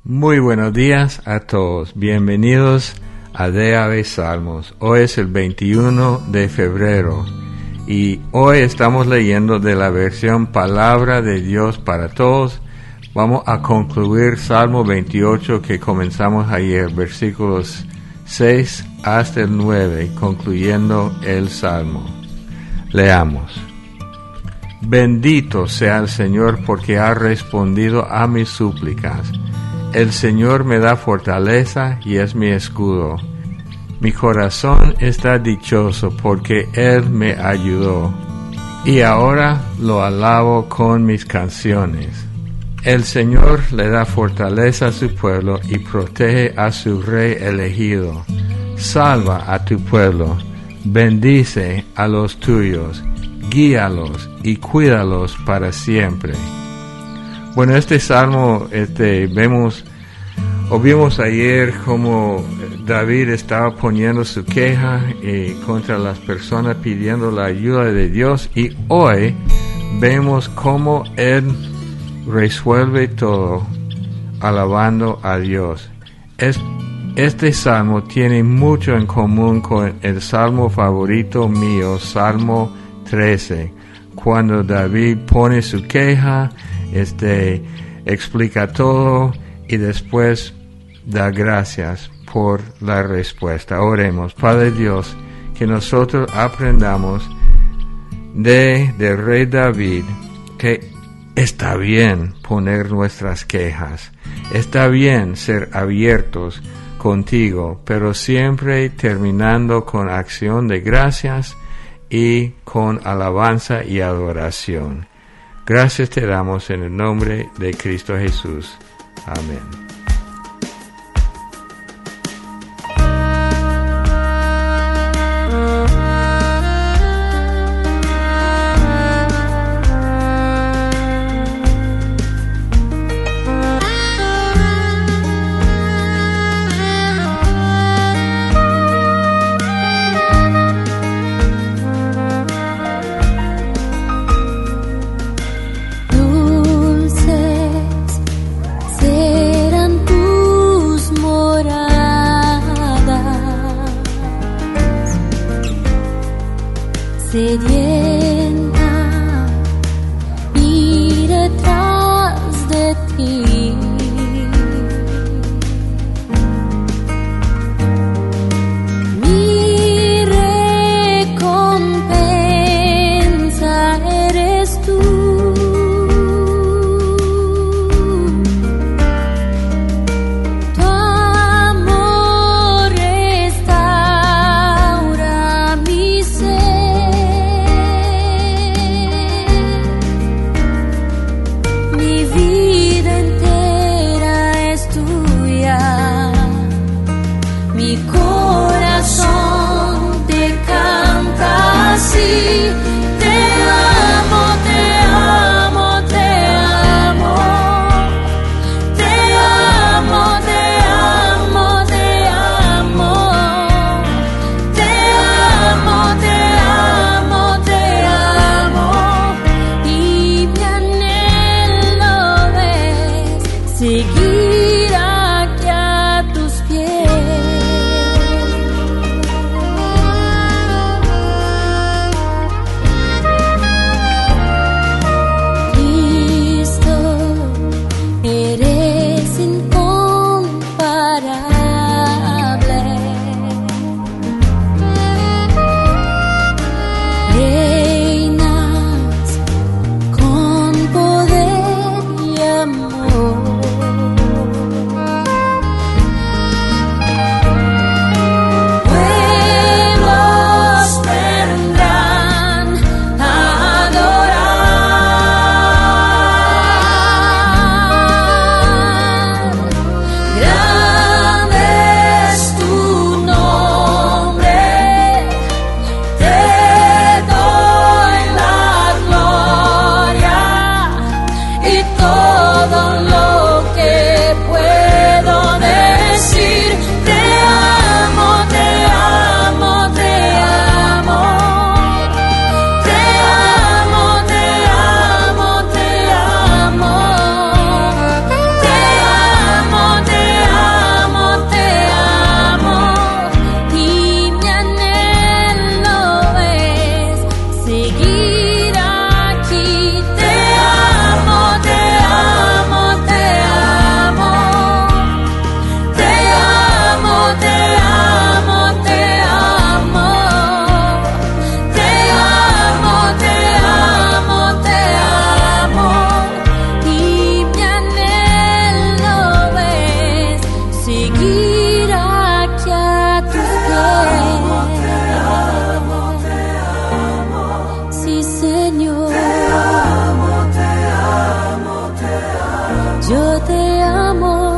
Muy buenos días a todos. Bienvenidos a DAB Salmos. Hoy es el 21 de febrero y hoy estamos leyendo de la versión Palabra de Dios para Todos. Vamos a concluir Salmo 28 que comenzamos ayer, versículos 6 hasta el 9, concluyendo el Salmo. Leamos. Bendito sea el Señor porque ha respondido a mis súplicas. El Señor me da fortaleza y es mi escudo. Mi corazón está dichoso porque Él me ayudó. Y ahora lo alabo con mis canciones. El Señor le da fortaleza a su pueblo y protege a su rey elegido. Salva a tu pueblo, bendice a los tuyos, guíalos y cuídalos para siempre. Bueno, este salmo vimos ayer cómo David estaba poniendo su queja contra las personas pidiendo la ayuda de Dios, y hoy vemos cómo él resuelve todo alabando a Dios. Este salmo tiene mucho en común con el salmo favorito mío, Salmo 13, cuando David pone su queja, explica todo y después da gracias por la respuesta. Oremos. Padre Dios, que nosotros aprendamos del rey David que está bien poner nuestras quejas, está bien ser abiertos contigo, pero siempre terminando con acción de gracias y con alabanza y adoración. Gracias te damos en el nombre de Cristo Jesús. Amén. Sedienta y detrás de ti, mi recompensa eres tú. Tu amor restaura mi ser. Seguir aquí a tus pies. Cristo, eres incomparable. Reinas con poder y amor. amor.